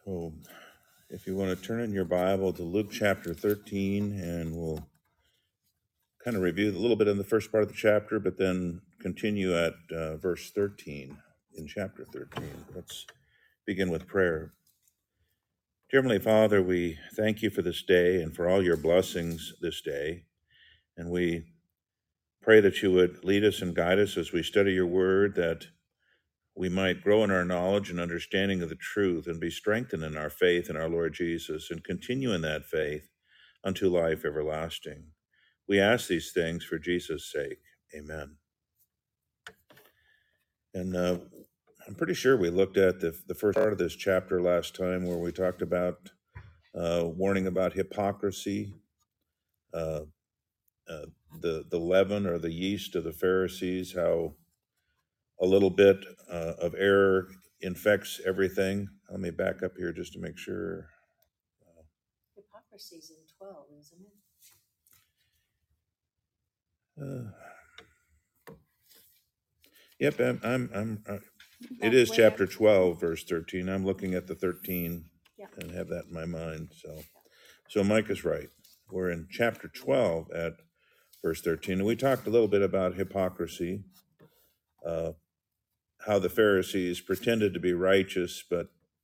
So, if you want to turn in your Bible to Luke chapter 13, and we'll kind of review a little bit in the first part of the chapter, but then continue at verse 13 in chapter 13. Let's begin with prayer. Dear Heavenly Father, we thank you for this day and for all your blessings this day. And we pray that you would lead us and guide us as we study your word, that we might grow in our knowledge and understanding of the truth and be strengthened in our faith in our Lord Jesus and continue in that faith unto life everlasting. We ask these things for Jesus' sake. Amen. And I'm pretty sure we looked at the first part of this chapter last time, where we talked about warning about hypocrisy, uh, the leaven or the yeast of the Pharisees, how a little bit of error infects everything. Let me back up here just to make sure. Hypocrisy's in 12, isn't it? Yep, it Back is way chapter up. 12, verse 13. I'm looking at the 13 Yeah. and have that in my mind. So Mike is right. We're in chapter 12 at verse 13. And we talked a little bit about hypocrisy, how the Pharisees pretended to be righteous, but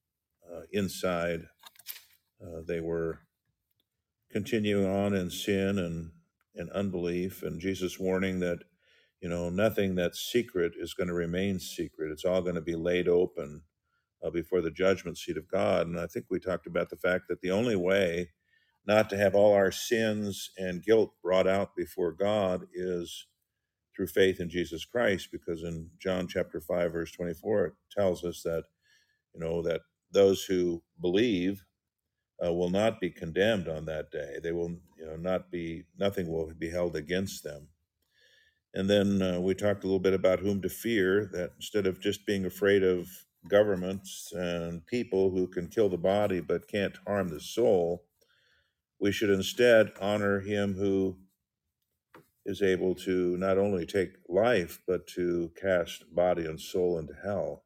inside they were continuing on in sin and unbelief. And Jesus warning that, nothing that's secret is going to remain secret. It's all going to be laid open before the judgment seat of God. And I think we talked about the fact that the only way not to have all our sins and guilt brought out before God is through faith in Jesus Christ, because in John chapter 5, verse 24, it tells us that, that those who believe will not be condemned on that day. They will, nothing will be held against them. And then we talked a little bit about whom to fear, that instead of just being afraid of governments and people who can kill the body but can't harm the soul, we should instead honor him who is able to not only take life, but to cast body and soul into hell,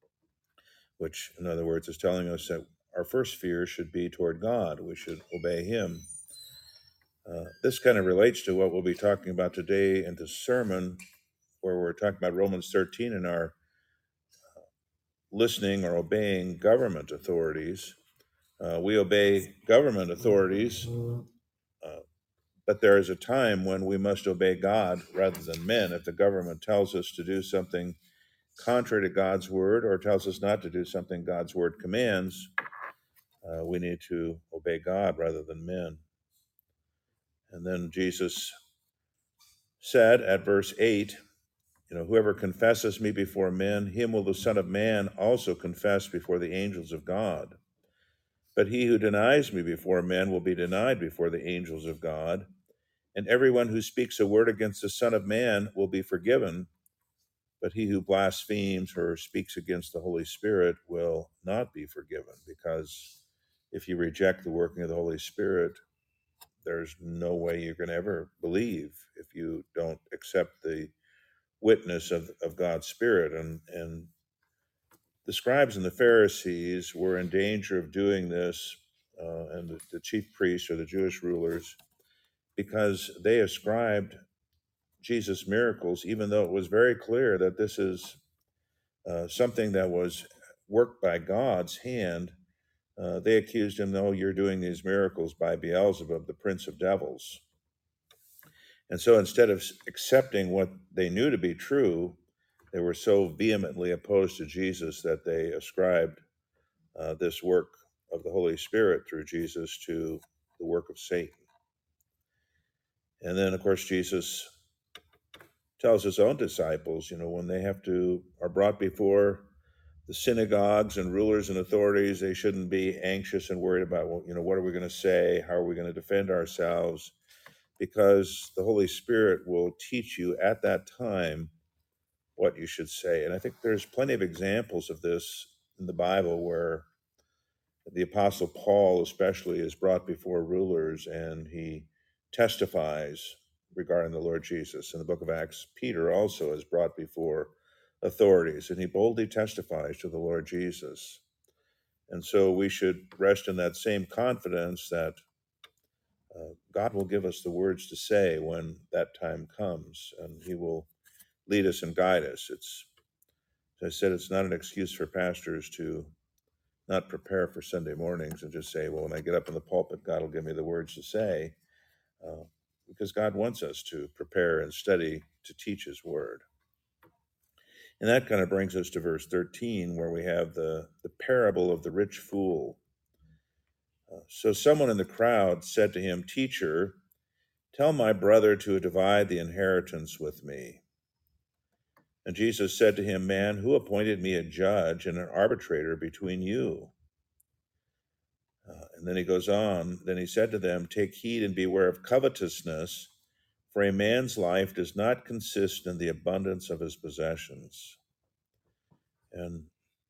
which, in other words, is telling us that our first fear should be toward God. We should obey him. This kind of relates to what we'll be talking about today in the sermon, where we're talking about Romans 13 and our listening or obeying government authorities. We obey government authorities, but there is a time when we must obey God rather than men. If the government tells us to do something contrary to God's word, or tells us not to do something God's word commands, we need to obey God rather than men. And then Jesus said at verse 8, whoever confesses me before men, him will the Son of Man also confess before the angels of God. But he who denies me before men will be denied before the angels of God. And everyone who speaks a word against the Son of Man will be forgiven. But he who blasphemes or speaks against the Holy Spirit will not be forgiven, because if you reject the working of the Holy Spirit, there's no way you're going to ever believe if you don't accept the witness of God's Spirit. And the scribes and the Pharisees were in danger of doing this, and the chief priests or the Jewish rulers, because they ascribed Jesus' miracles, even though it was very clear that this is something that was worked by God's hand. They accused him, no, you're doing these miracles by Beelzebub, the prince of devils. And so instead of accepting what they knew to be true, they were so vehemently opposed to Jesus that they ascribed this work of the Holy Spirit through Jesus to the work of Satan. And then, of course, Jesus tells his own disciples, when they are brought before the synagogues and rulers and authorities, they shouldn't be anxious and worried about, what are we going to say? How are we going to defend ourselves? Because the Holy Spirit will teach you at that time what you should say. And I think there's plenty of examples of this in the Bible, where the Apostle Paul especially is brought before rulers and he testifies regarding the Lord Jesus. In the book of Acts, Peter also is brought before authorities and he boldly testifies to the Lord Jesus. And so we should rest in that same confidence that God will give us the words to say when that time comes, and He will lead us and guide us. It's, as I said, it's not an excuse for pastors to not prepare for Sunday mornings and just say, well, when I get up in the pulpit, God will give me the words to say, uh, because God wants us to prepare and study to teach His word. And that kind of brings us to verse 13, where we have the parable of the rich fool. So someone in the crowd said to him, "Teacher, tell my brother to divide the inheritance with me." And Jesus said to him, "Man, who appointed me a judge and an arbitrator between you?" And then he goes on, then he said to them, "Take heed and beware of covetousness, for a man's life does not consist in the abundance of his possessions." And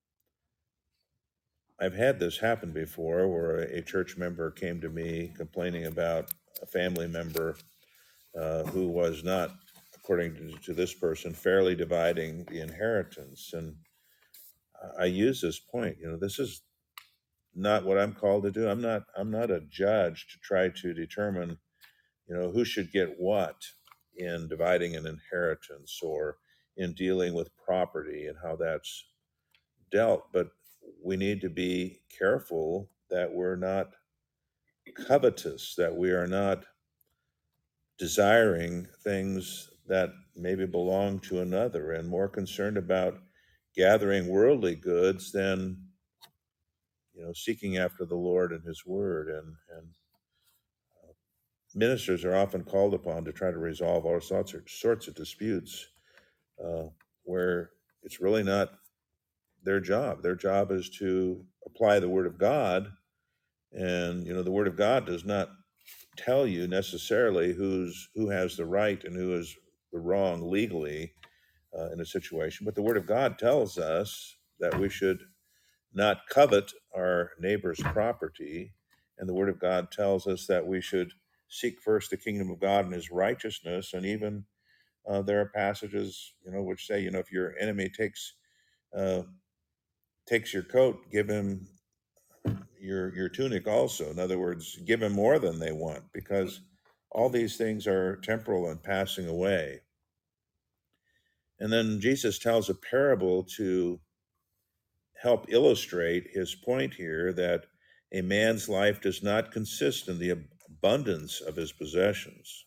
I've had this happen before, where a church member came to me complaining about a family member who was not, according to this person, fairly dividing the inheritance. And I use this point, this is not what I'm called to do. I'm not a judge to try to determine, who should get what in dividing an inheritance or in dealing with property and how that's dealt. But we need to be careful that we're not covetous, that we are not desiring things that maybe belong to another, and more concerned about gathering worldly goods than seeking after the Lord and His Word. And ministers are often called upon to try to resolve all sorts of disputes where it's really not their job. Their job is to apply the Word of God, and the Word of God does not tell you necessarily who has the right and who is the wrong legally in a situation, but the Word of God tells us that we should not covet our neighbor's property, and the Word of God tells us that we should seek first the kingdom of God and His righteousness. And even there are passages, which say, if your enemy uh, takes your coat, give him your tunic also. In other words, give him more than they want, because all these things are temporal and passing away. And then Jesus tells a parable to help illustrate his point here, that a man's life does not consist in the abundance of his possessions.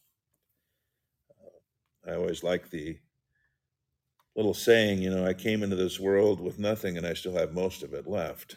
I always like the little saying, I came into this world with nothing and I still have most of it left.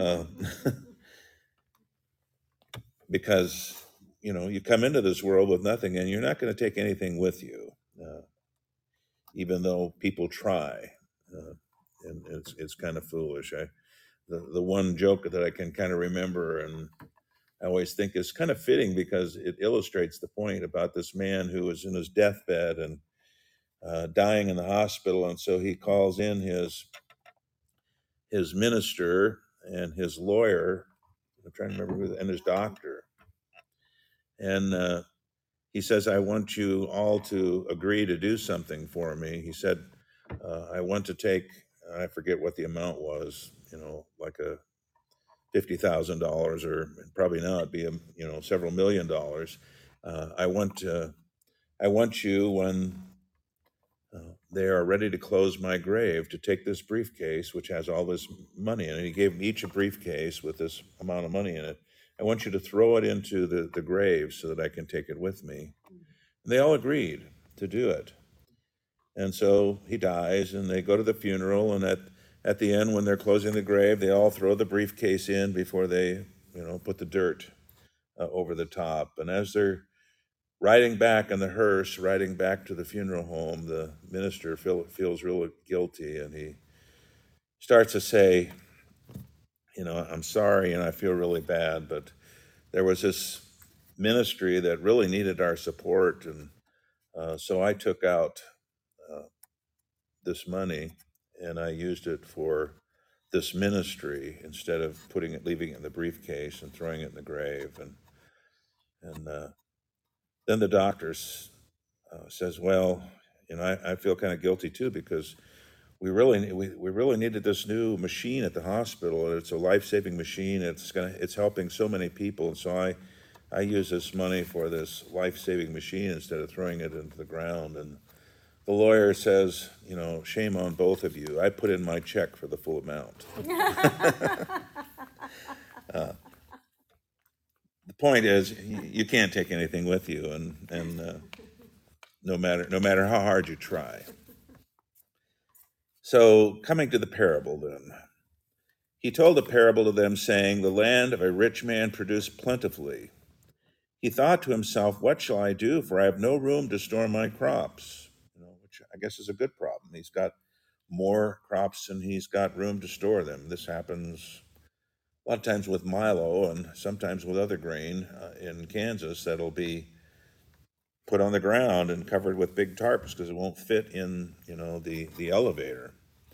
Because, you come into this world with nothing and you're not going to take anything with you, even though people try. And it's kind of foolish. The one joke that I can kind of remember and I always think is kind of fitting, because it illustrates the point about this man who was in his deathbed and dying in the hospital. And so he calls in his minister and his lawyer, I'm trying to remember and his doctor. And he says, "I want you all to agree to do something for me." He said, "I want to take," I forget what the amount was, like a $50,000, or probably now it'd be several $1,000,000. I want you, when they are ready to close my grave, to take this briefcase which has all this money in it. He gave them each a briefcase with this amount of money in it. "I want you to throw it into the grave so that I can take it with me." And they all agreed to do it. And so he dies, and they go to the funeral, and at the end, when they're closing the grave, they all throw the briefcase in before they put the dirt over the top. And as they're riding back in the hearse, riding back to the funeral home, the minister feels really guilty, and he starts to say, "I'm sorry, and I feel really bad, but there was this ministry that really needed our support, and so I took out this money and I used it for this ministry instead of leaving it in the briefcase and throwing it in the grave." And then the doctor says, "Well, I feel kind of guilty too, because we really needed this new machine at the hospital, and it's a life-saving machine. It's helping so many people, and so I use this money for this life-saving machine instead of throwing it into the ground. And the lawyer says, shame on both of you. I put in my check for the full amount. The point is, you can't take anything with you, and no matter how hard you try. So, coming to the parable then. He told a parable to them, saying, the land of a rich man produced plentifully. He thought to himself, what shall I do? For I have no room to store my crops. Which I guess is a good problem. He's got more crops than he's got room to store them. This happens a lot of times with milo and sometimes with other grain in Kansas that'll be put on the ground and covered with big tarps because it won't fit in, the elevator.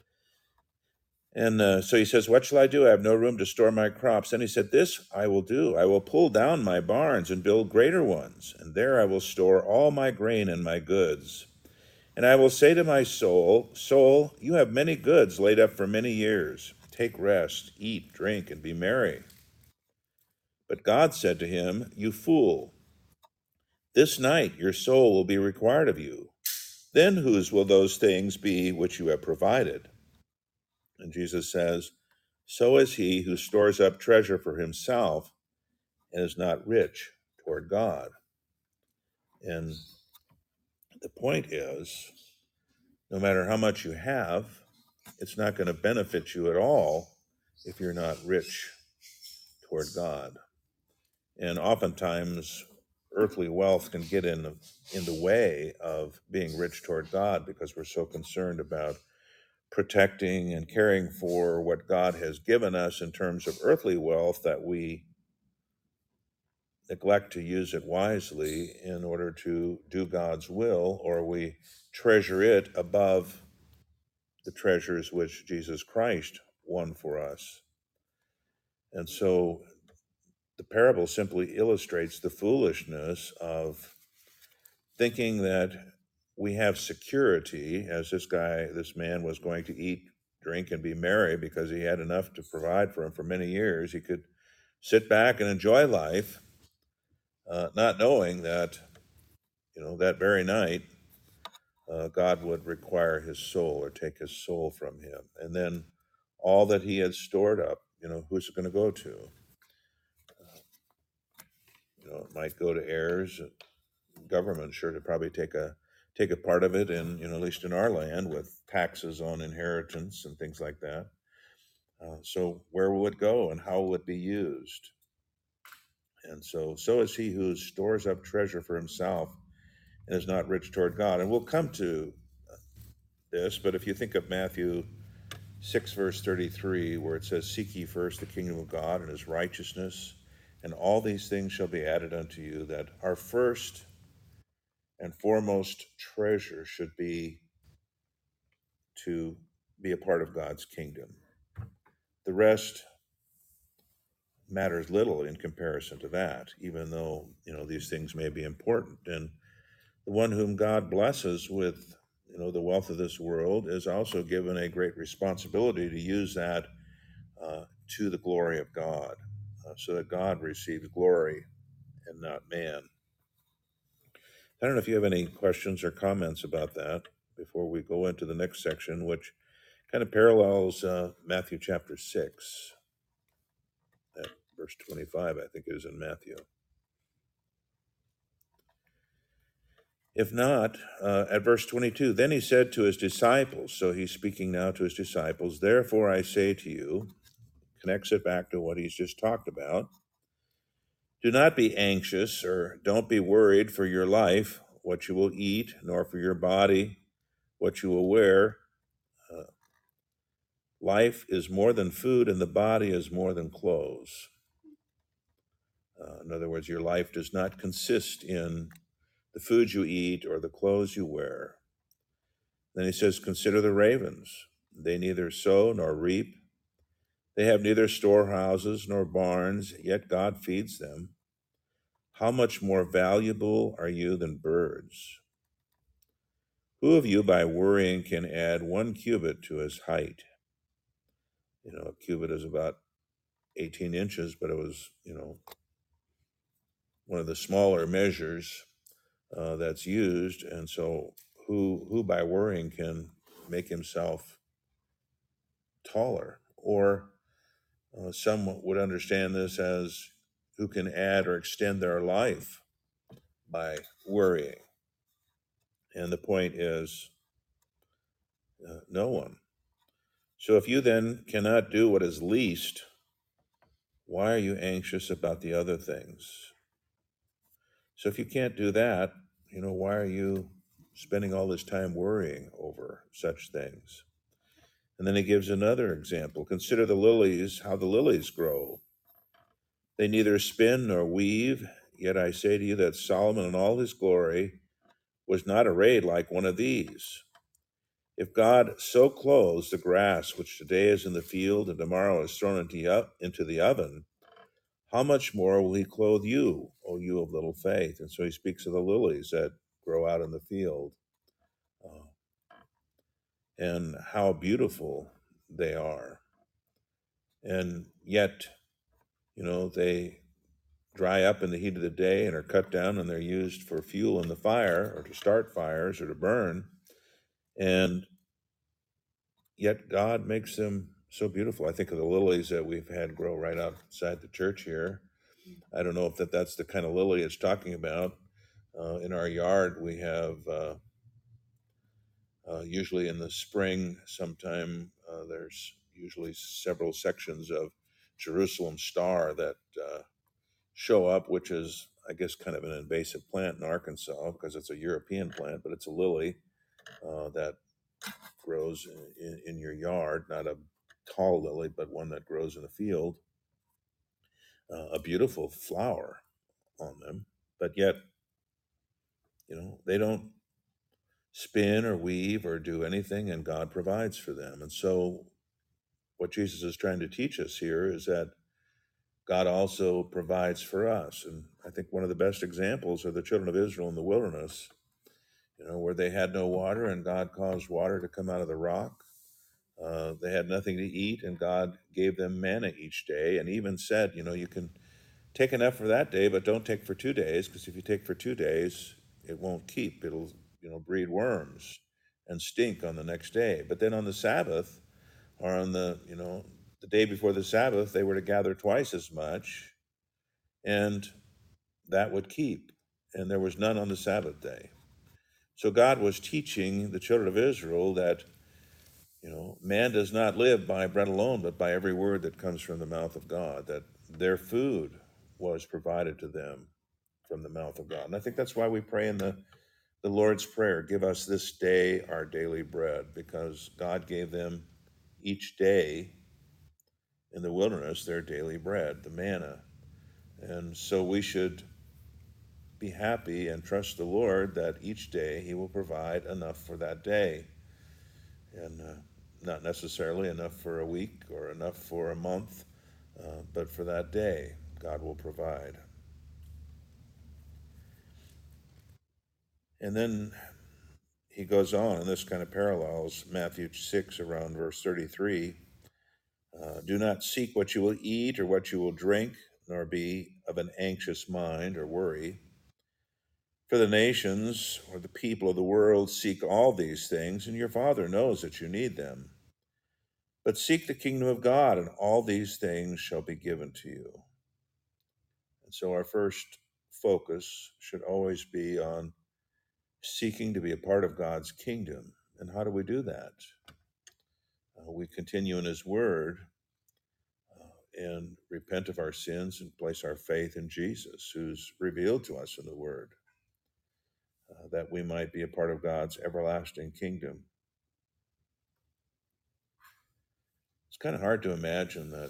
And so he says, what shall I do? I have no room to store my crops. Then he said, this I will do. I will pull down my barns and build greater ones, and there I will store all my grain and my goods. And I will say to my soul, soul, you have many goods laid up for many years. Take rest, eat, drink, and be merry. But God said to him, you fool, this night your soul will be required of you. Then whose will those things be which you have provided? And Jesus says, so is he who stores up treasure for himself and is not rich toward God. And the point is, no matter how much you have, it's not going to benefit you at all if you're not rich toward God. And oftentimes, earthly wealth can get in the way of being rich toward God because we're so concerned about protecting and caring for what God has given us in terms of earthly wealth that we neglect to use it wisely in order to do God's will, or we treasure it above the treasures which Jesus Christ won for us. And so the parable simply illustrates the foolishness of thinking that we have security, as this man was going to eat, drink, and be merry because he had enough to provide for him for many years. He could sit back and enjoy life, not knowing that, that very night, God would require his soul or take his soul from him. And then all that he had stored up, who's it going to go to? It might go to heirs. Government sure to probably take a part of it, and at least in our land, with taxes on inheritance and things like that. So where will it go, and how will it be used? And so is he who stores up treasure for himself and is not rich toward God. And we'll come to this, but if you think of Matthew 6, verse 33, where it says, seek ye first the kingdom of God and his righteousness, and all these things shall be added unto you, that our first and foremost treasure should be to be a part of God's kingdom. The rest matters little in comparison to that, even though, these things may be important. And the one whom God blesses with, the wealth of this world is also given a great responsibility to use that to the glory of God, so that God receives glory and not man. I don't know if you have any questions or comments about that before we go into the next section, which kind of parallels Matthew chapter 6, at verse 25, I think it is in Matthew. If not, at verse 22, then he said to his disciples, so he's speaking now to his disciples, therefore I say to you, connects it back to what he's just talked about, do not be anxious or don't be worried for your life, what you will eat, nor for your body, what you will wear. Life is more than food, and the body is more than clothes. In other words, your life does not consist in the food you eat or the clothes you wear. Then he says, consider the ravens. They neither sow nor reap. They have neither storehouses nor barns, yet God feeds them. How much more valuable are you than birds? Who of you by worrying can add 1 cubit to his height? A cubit is about 18 inches, but it was, one of the smaller measures that's used. And so who by worrying can make himself taller? Or some would understand this as who can add or extend their life by worrying. And the point is, no one. So if you then cannot do what is least, why are you anxious about the other things? So if you can't do that, why are you spending all this time worrying over such things? And then he gives another example. Consider the lilies, how the lilies grow. They neither spin nor weave, yet I say to you that Solomon in all his glory was not arrayed like one of these. If God so clothes the grass which today is in the field and tomorrow is thrown into the oven, how much more will he clothe you, O you of little faith? And so he speaks of the lilies that grow out in the field and how beautiful they are. And yet, they dry up in the heat of the day and are cut down and they're used for fuel in the fire or to start fires or to burn. And yet God makes them so beautiful. I think of the lilies that we've had grow right outside the church here. I don't know if that's the kind of lily it's talking about. In our yard, we have usually in the spring sometime, there's usually several sections of Jerusalem star that show up, which is, I guess, kind of an invasive plant in Arkansas because it's a European plant, but it's a lily that grows in your yard, not a tall lily, but one that grows in the field. A beautiful flower on them, but yet, they don't spin or weave or do anything, and God provides for them. And so, what Jesus is trying to teach us here is that God also provides for us. And I think one of the best examples are the children of Israel in the wilderness, where they had no water and God caused water to come out of the rock. They had nothing to eat and God gave them manna each day and even said, you can take enough for that day, but don't take for 2 days, because if you take for 2 days, it won't keep. It'll, breed worms and stink on the next day. But then on the Sabbath, or on the day before the Sabbath, they were to gather twice as much, and that would keep. And there was none on the Sabbath day. So God was teaching the children of Israel that, man does not live by bread alone, but by every word that comes from the mouth of God, that their food was provided to them from the mouth of God. And I think that's why we pray in the Lord's Prayer, give us this day our daily bread, because God gave them each day in the wilderness their daily bread, the manna. And so we should be happy and trust the Lord that each day he will provide enough for that day. And not necessarily enough for a week or enough for a month, but for that day, God will provide. And then he goes on, and this kind of parallels Matthew 6 around verse 33. Do not seek what you will eat or what you will drink, nor be of an anxious mind or worry. For the nations or the people of the world seek all these things, and your Father knows that you need them. But seek the kingdom of God, and all these things shall be given to you. And so our first focus should always be on seeking to be a part of God's kingdom. And how do we do that? We continue in his word and repent of our sins and place our faith in Jesus, who's revealed to us in the word, that we might be a part of God's everlasting kingdom. It's kind of hard to imagine that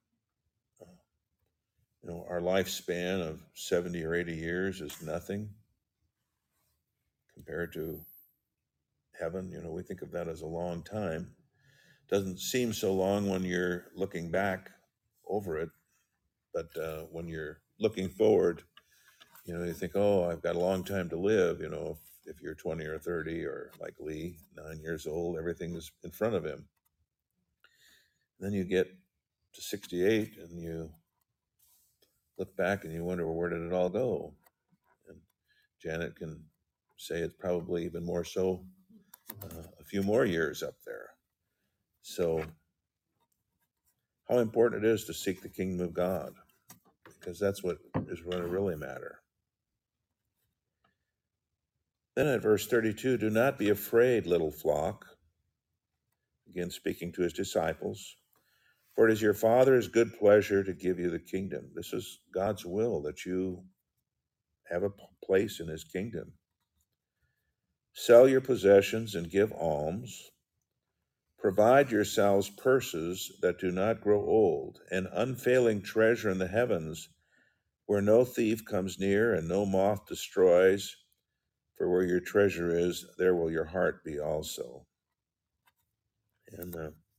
our lifespan of 70 or 80 years is nothing compared to heaven. We think of that as a long time. Doesn't seem so long when you're looking back over it, but when you're looking forward, you think, oh, I've got a long time to live. if you're 20 or 30, or like Lee, 9 years old, everything is in front of him. Then you get to 68 and you look back and you wonder, well, where did it all go? And Janet can say it's probably even more so a few more years up there. So, how important it is to seek the kingdom of God, because that's what is going to really matter. Then at verse 32, do not be afraid, little flock. Again, speaking to his disciples. For it is your Father's good pleasure to give you the kingdom. This is God's will, that you have a place in his kingdom. Sell your possessions and give alms. Provide yourselves purses that do not grow old, an unfailing treasure in the heavens, where no thief comes near and no moth destroys. For where your treasure is, there will your heart be also. And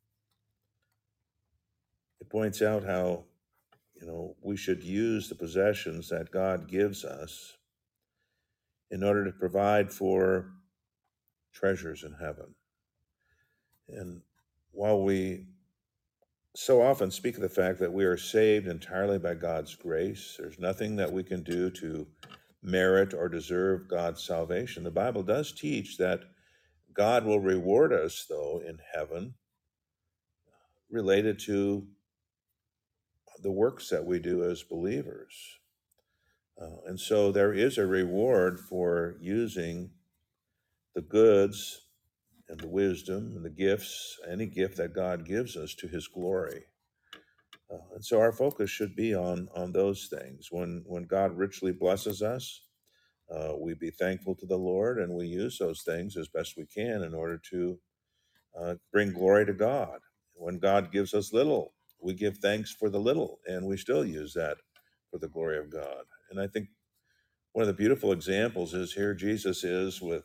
it points out how, we should use the possessions that God gives us in order to provide for treasures in heaven. And while we so often speak of the fact that we are saved entirely by God's grace, there's nothing that we can do to merit or deserve God's salvation. The Bible does teach that God will reward us, though, in heaven, related to the works that we do as believers. And so there is a reward for using the goods and the wisdom and the gifts, any gift that God gives us, to his glory. And so our focus should be on those things. When God richly blesses us, we be thankful to the Lord, and we use those things as best we can in order to bring glory to God. When God gives us little, we give thanks for the little, and we still use that for the glory of God. And I think one of the beautiful examples is here Jesus is with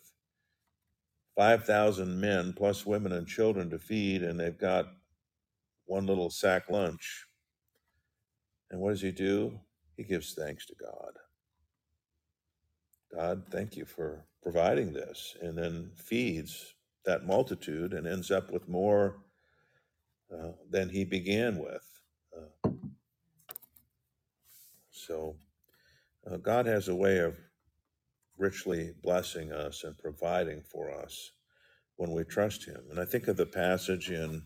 5,000 men plus women and children to feed, and they've got one little sack lunch. And what does he do? He gives thanks to God. God, thank you for providing this, and then feeds that multitude and ends up with more than he began with. So God has a way of richly blessing us and providing for us when we trust him. And I think of the passage in,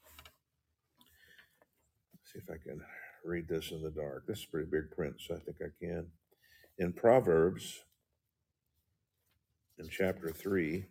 see if I can read this in the dark. This is pretty big print, so I think I can. In Proverbs, in chapter 3,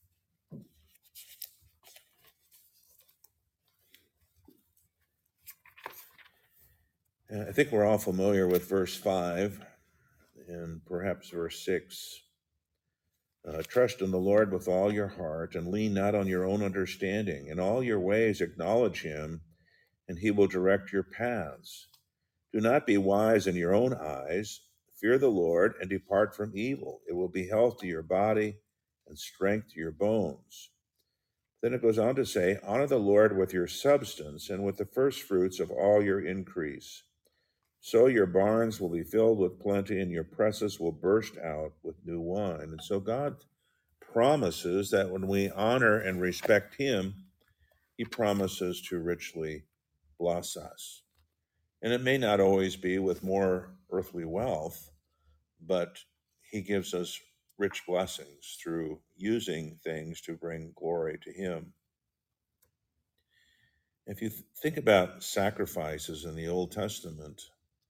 I think we're all familiar with verse 5 and perhaps verse 6. Trust in the Lord with all your heart and lean not on your own understanding. In all your ways acknowledge him, and he will direct your paths. Do not be wise in your own eyes. Fear the Lord and depart from evil. It will be health to your body and strength to your bones. Then it goes on to say, honor the Lord with your substance and with the first fruits of all your increase. So your barns will be filled with plenty and your presses will burst out with new wine. And so God promises that when we honor and respect him, he promises to richly bless us. And it may not always be with more earthly wealth, but he gives us rich blessings through using things to bring glory to him. If you think about sacrifices in the Old Testament,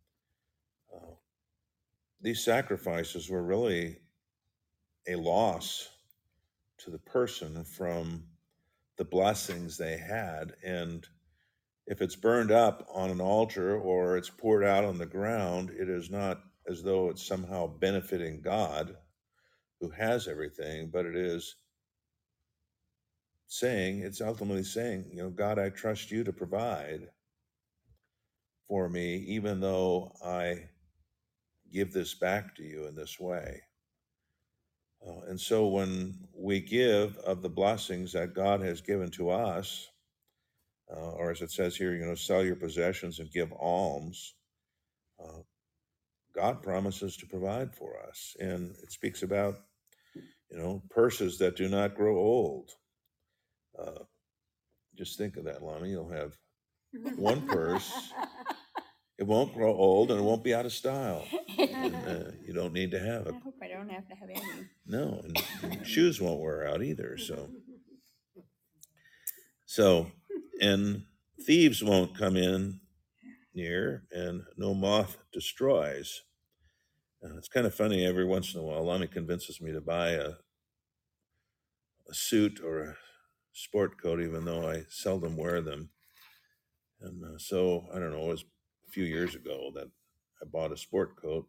these sacrifices were really a loss to the person from the blessings they had. And if it's burned up on an altar or it's poured out on the ground, it is not as though it's somehow benefiting God, who has everything, but it is saying, it's ultimately saying, God, I trust you to provide for me, even though I give this back to you in this way. And so when we give of the blessings that God has given to us, or as it says here, sell your possessions and give alms, God promises to provide for us. And it speaks about Purses that do not grow old. Uh, just think of that, Lonnie. You'll have one purse. It won't grow old and it won't be out of style. And you don't need to have it. I hope I don't have to have any. No, and shoes won't wear out either. So, and thieves won't come in near, and no moth destroys. It's kind of funny. Every once in a while, Lonnie convinces me to buy a suit or a sport coat, even though I seldom wear them. And so, I don't know, it was a few years ago that I bought a sport coat.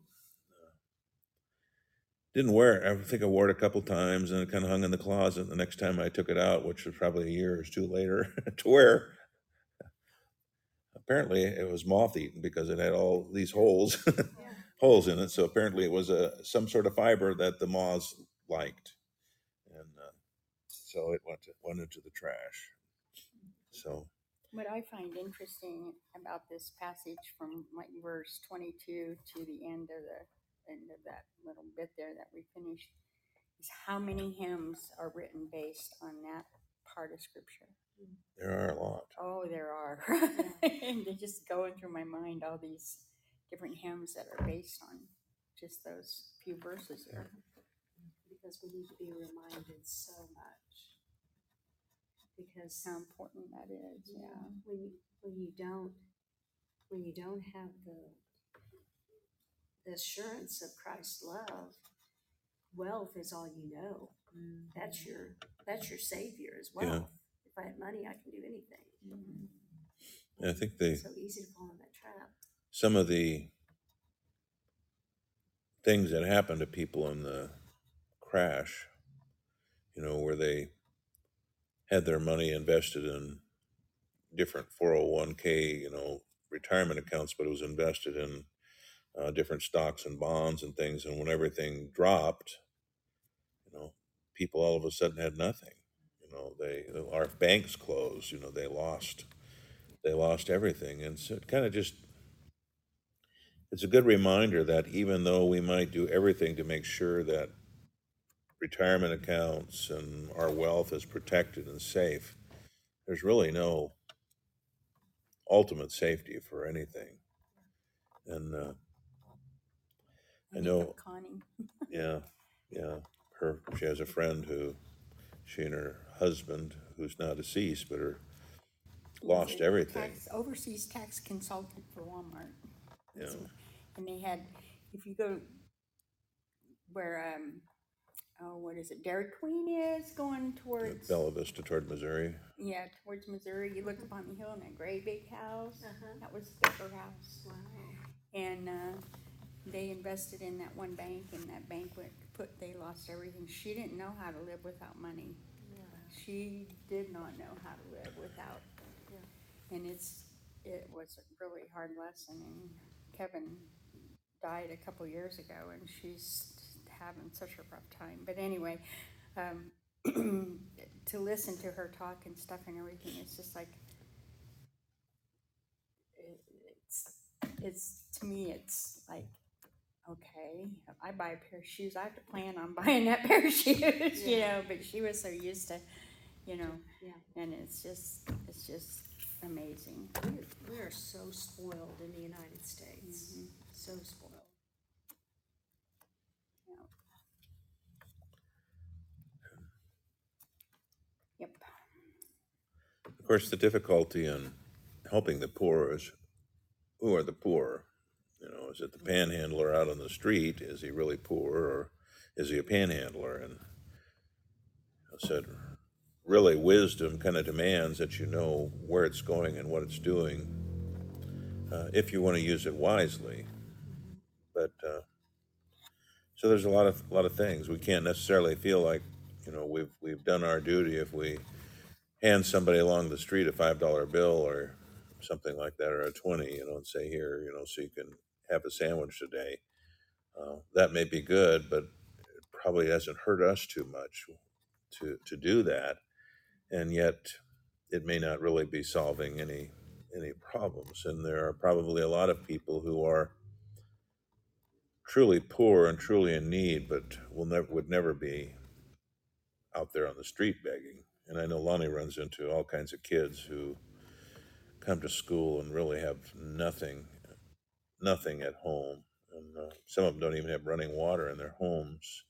Didn't wear it. I think I wore it a couple times and it kind of hung in the closet. The next time I took it out, which was probably a year or two later, to wear, apparently it was moth eaten because it had all these holes holes in it. So apparently it was some sort of fiber that the moths liked, and so it went into the trash. So What I find interesting about this passage from like verse 22 to the end of that little bit there that we finished is how many hymns are written based on that part of scripture. there are a lot. Oh, there are. And they're just going through my mind, all these different hymns that are based on just those few verses there. Because we need to be reminded so much. Because How important that is. Yeah. when you don't have the assurance of Christ's love, wealth is all you know. That's your savior is wealth. Yeah. If I had money, I can do anything. I think It's so easy to fall in that trap. some of the things that happened to people in the crash, where they had their money invested in different 401k, retirement accounts, but it was invested in different stocks and bonds and things. And when everything dropped, people all of a sudden had nothing. Our banks closed. They lost everything, and so it kind of just it's a good reminder that even though we might do everything to make sure that retirement accounts and our wealth is protected and safe, there's really no ultimate safety for anything. And I know, Connie. yeah, she has a friend who, she and her husband, who's now deceased, but lost everything. Overseas tax consultant for Walmart. Yeah. And they had, if you go where, what is it, Dairy Queen is going towards Bella Vista toward Missouri. Yeah, towards Missouri. You look up on the hill in that great big house. That was her house. Wow. And they invested in that one bank, and that bank they lost everything. She didn't know how to live without money. Yeah. She did not know how to live without. Yeah. And it was a really hard lesson. And Kevin died a couple years ago, and she's having such a rough time. But anyway, to listen to her talk and stuff and everything, it's just like it's to me, it's like, okay, if I buy a pair of shoes, I have to plan on buying that pair of shoes, but she was so used to, and it's just amazing. We are so spoiled in the United States. Mm-hmm. So spoiled. Yep. Of course, the difficulty in helping the poor is, who are the poor? Is it the panhandler out on the street? Is he really poor, or is he a panhandler? And I said, really, wisdom kind of demands that you know where it's going and what it's doing, if you want to use it wisely. But so there's a lot of things. We can't necessarily feel like we've done our duty if we hand somebody along the street a $5 bill or something like that, or a 20, and say, here, so you can have a sandwich today. That may be good, but it probably hasn't hurt us too much to do that, and yet it may not really be solving any problems. And there are probably a lot of people who are truly poor and truly in need, but would never be out there on the street begging. And I know Lonnie runs into all kinds of kids who come to school and really have nothing at home. And some of them don't even have running water in their homes.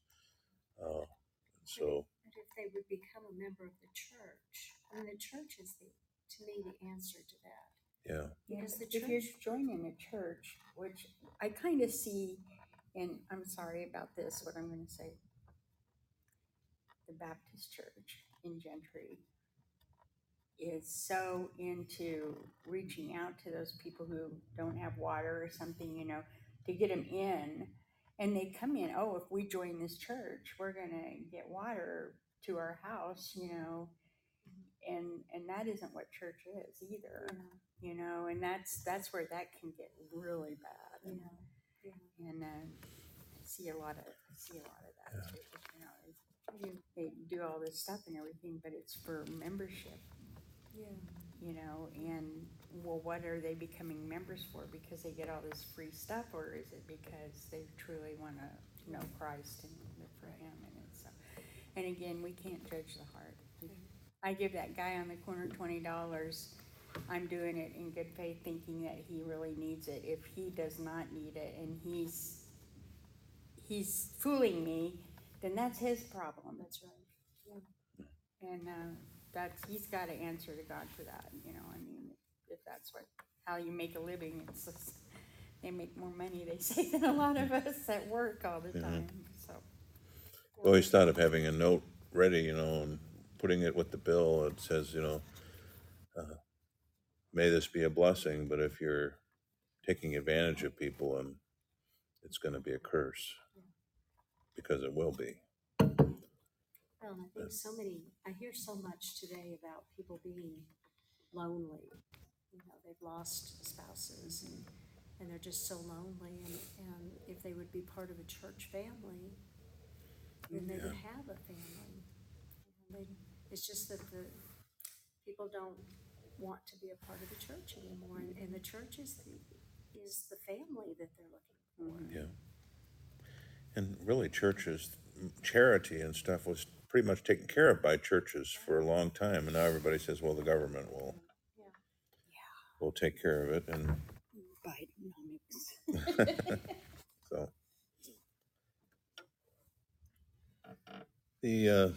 So, But if they would become a member of the church, I mean, the church is to me, the answer to that. yeah. Because the If you're church, joining a church, which I kind of see, and I'm sorry about this, what I'm going to say, the Baptist Church in Gentry is so into reaching out to those people who don't have water or something, to get them in. And they come in, oh, if we join this church, we're going to get water to our house, and that isn't what church is either, and that's where that can get really bad. And I see a lot of that too. They do all this stuff and everything, but it's for membership. And well, what are they becoming members for? Because they get all this free stuff, or is it because they truly want to know Christ and live for Him? And again, we can't judge the heart. I give that guy on the corner $20. I'm doing it in good faith, thinking that he really needs it. If he does not need it, and he's fooling me, then that's his problem. that's right. And he's got to answer to God for that. I mean, if that's how you make a living, it's just, they make more money, they say, than a lot of us that work all the time. So I always thought of having a note ready, and putting it with the bill. It says, may this be a blessing, but if you're taking advantage of people, and it's going to be a curse, because it will be. Well, and I think I hear so much today about people being lonely. They've lost spouses and they're just so lonely. And if they would be part of a church family, then they would have a family. It's just that the people don't want to be a part of the church anymore. And the church is the family that they're looking for. Yeah. And really, churches, charity and stuff was pretty much taken care of by churches for a long time. And now everybody says, well, the government will take care of it. And Bidenomics. so the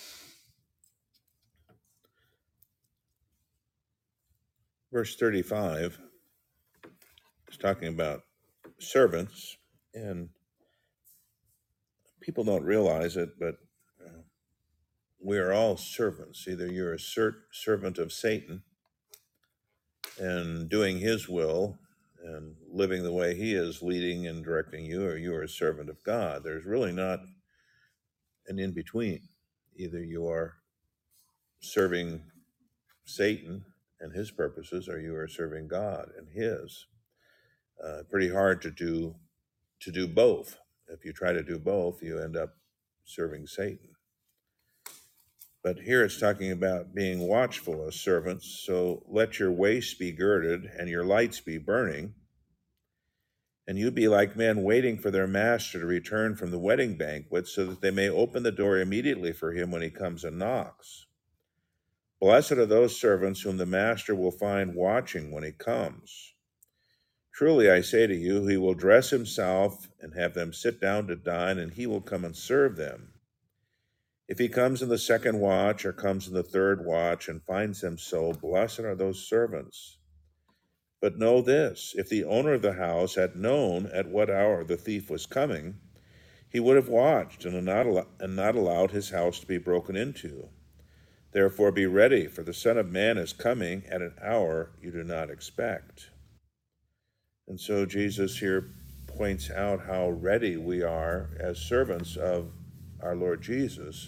verse 35 is talking about servants, and people don't realize it, but we are all servants. Either you're a servant of Satan and doing his will and living the way he is leading and directing you, or you are a servant of God. There's really not an in-between. Either you are serving Satan and his purposes, or you are serving God and his. Pretty hard to do both. If you try to do both, you end up serving Satan. But here it's talking about being watchful as servants. So let your waists be girded and your lights be burning. And you be like men waiting for their master to return from the wedding banquet, so that they may open the door immediately for him when he comes and knocks. Blessed are those servants whom the master will find watching when he comes. Truly I say to you, he will dress himself and have them sit down to dine, and he will come and serve them. If he comes in the second watch or comes in the third watch and finds them so, blessed are those servants. But know this, if the owner of the house had known at what hour the thief was coming, he would have watched and not allowed his house to be broken into. Therefore be ready, for the Son of Man is coming at an hour you do not expect. And so Jesus here points out how ready we are as servants of our Lord Jesus.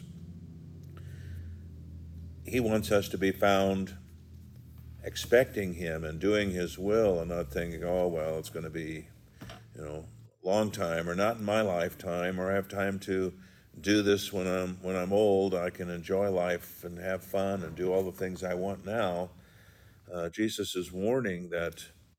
He wants us to be found expecting him and doing his will, and not thinking, oh, well, it's going to be, long time, or not in my lifetime, or I have time to do this when I'm old. I can enjoy life and have fun and do all the things I want now. Jesus is warning that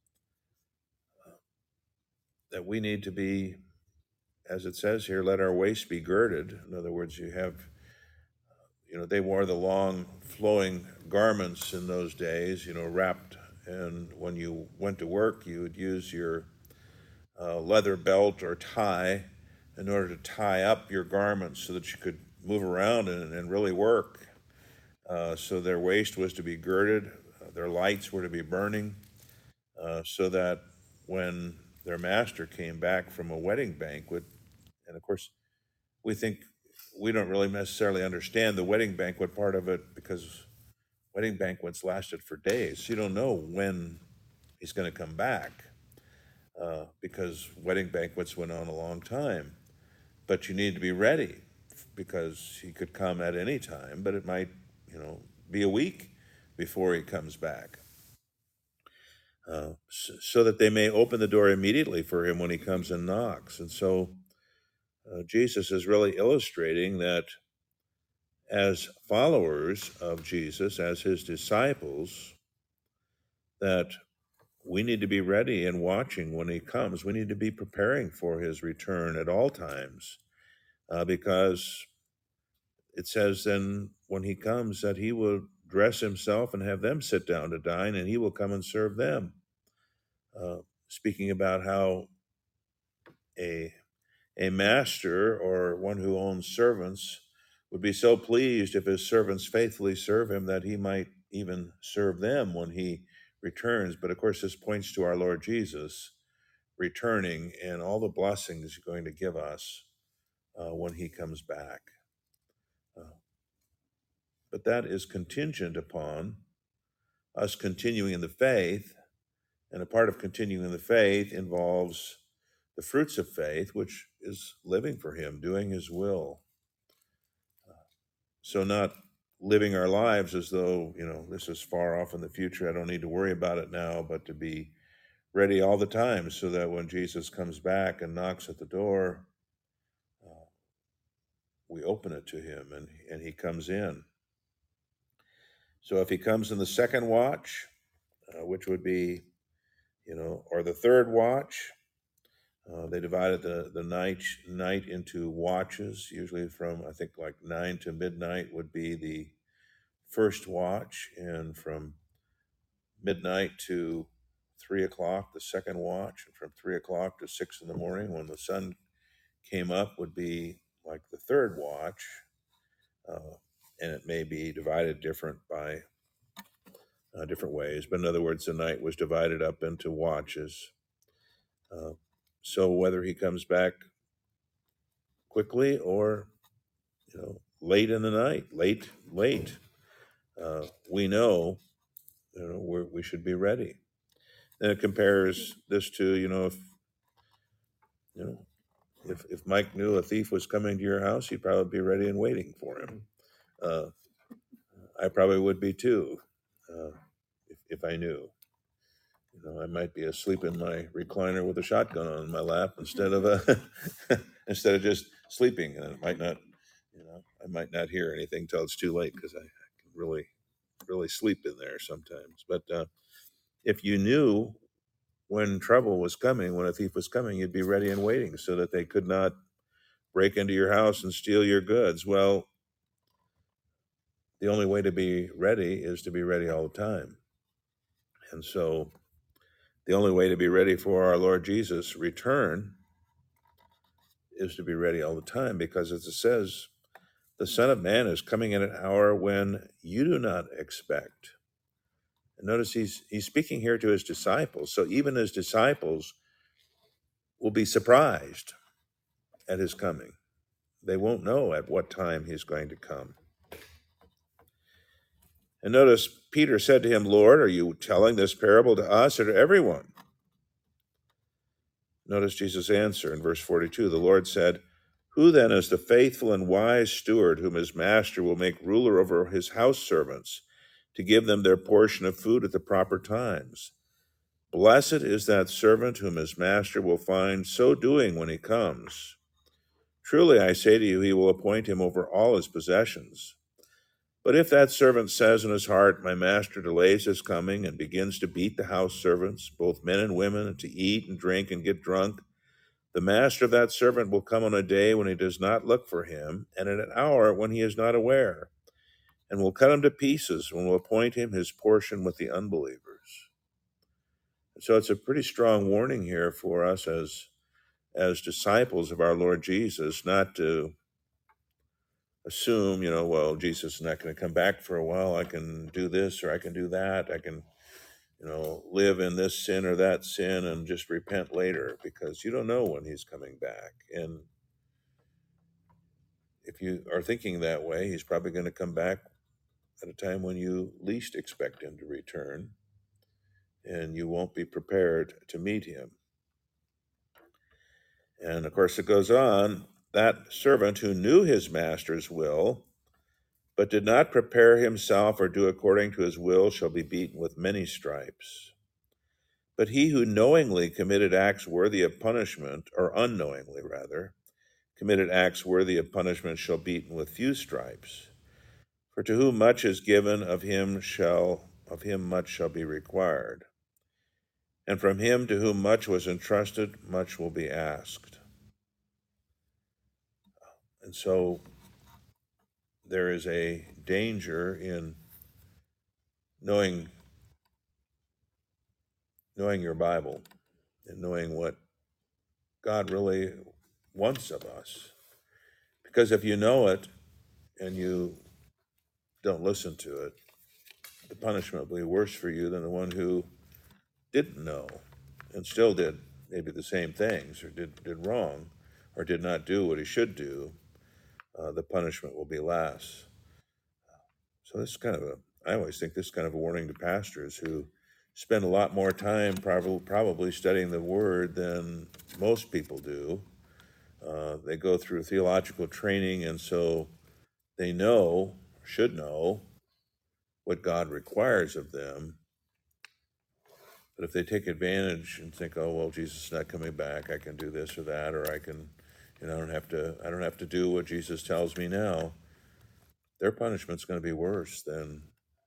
we need to be, as it says here, let our waist be girded. In other words, you have they wore the long flowing garments in those days, wrapped. And when you went to work, you would use your leather belt or tie in order to tie up your garments so that you could move around and really work. So their waist was to be girded, their lights were to be burning, so that when their master came back from a wedding banquet, and of course, we don't really necessarily understand the wedding banquet part of it because wedding banquets lasted for days. You don't know when he's going to come back because wedding banquets went on a long time. But you need to be ready because he could come at any time, but it might, be a week before he comes back. So that they may open the door immediately for him when he comes and knocks. And so Jesus is really illustrating that as followers of Jesus, as his disciples, that we need to be ready and watching when he comes. We need to be preparing for his return at all times, because it says then when he comes that he will dress himself and have them sit down to dine, and he will come and serve them. Speaking about how a master or one who owns servants would be so pleased if his servants faithfully serve him that he might even serve them when he returns. But of course, this points to our Lord Jesus returning and all the blessings he's going to give us when he comes back. But that is contingent upon us continuing in the faith, and a part of continuing in the faith involves the fruits of faith, which is living for him, doing his will. So not living our lives as though, this is far off in the future, I don't need to worry about it now, but to be ready all the time so that when Jesus comes back and knocks at the door, we open it to him and he comes in. So if he comes in the second watch, which would be, or the third watch, they divided the night into watches, usually from, I think, like 9 to midnight would be the first watch, and from midnight to 3 o'clock, the second watch, and from 3 o'clock to 6 in the morning when the sun came up would be like the third watch, and it may be divided different by different ways, but in other words, the night was divided up into watches. So whether he comes back quickly or late in the night, late, we know, we should be ready. And it compares this to, if Mike knew a thief was coming to your house, he'd probably be ready and waiting for him. I probably would be too, if I knew. I might be asleep in my recliner with a shotgun on my lap instead of just sleeping, and it might not, I might not hear anything till it's too late because I can really sleep in there sometimes. But if you knew when trouble was coming, when a thief was coming, you'd be ready and waiting so that they could not break into your house and steal your goods. Well, the only way to be ready is to be ready all the time. And so the only way to be ready for our Lord Jesus' return is to be ready all the time, because as it says, the Son of Man is coming in an hour when you do not expect. And notice he's speaking here to his disciples. So even his disciples will be surprised at his coming. They won't know at what time he's going to come. And notice Peter said to him, Lord, are you telling this parable to us or to everyone? Notice Jesus' answer in verse 42. The Lord said, who then is the faithful and wise steward whom his master will make ruler over his house servants to give them their portion of food at the proper times? Blessed is that servant whom his master will find so doing when he comes. Truly, I say to you, he will appoint him over all his possessions. But if that servant says in his heart, my master delays his coming, and begins to beat the house servants, both men and women, and to eat and drink and get drunk, the master of that servant will come on a day when he does not look for him, and at an hour when he is not aware, and will cut him to pieces and will appoint him his portion with the unbelievers. And so it's a pretty strong warning here for us as disciples of our Lord Jesus, not to assume, well, Jesus is not going to come back for a while. I can do this or I can do that. I can, live in this sin or that sin and just repent later, because you don't know when he's coming back. And if you are thinking that way, he's probably going to come back at a time when you least expect him to return, and you won't be prepared to meet him. And of course, it goes on, that servant who knew his master's will, but did not prepare himself or do according to his will, shall be beaten with many stripes. But he who knowingly committed acts worthy of punishment, or unknowingly rather, committed acts worthy of punishment, shall be beaten with few stripes. For to whom much is given, of him much shall be required. And from him to whom much was entrusted, much will be asked. And so there is a danger in knowing your Bible and knowing what God really wants of us. Because if you know it and you don't listen to it, the punishment will be worse for you than the one who didn't know and still did maybe the same things, or did wrong, or did not do what he should do. The punishment will be less. So this is I always think this is kind of a warning to pastors who spend a lot more time probably studying the Word than most people do. They go through theological training, and so they should know what God requires of them. But if they take advantage and think, oh, well, Jesus is not coming back, I can do this or that, or I can, I don't have to do what Jesus tells me now, their punishment's going to be worse than,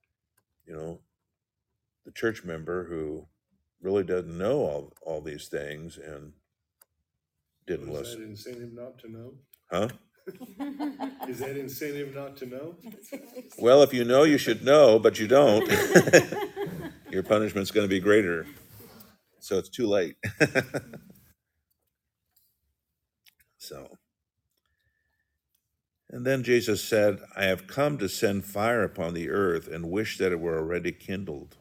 the church member who really doesn't know all these things and didn't listen. Is that incentive not to know? Huh? Is that incentive not to know? Well, if you know, you should know, but you don't. Your punishment's going to be greater. So it's too late. And then Jesus said, I have come to send fire upon the earth and wish that it were already kindled.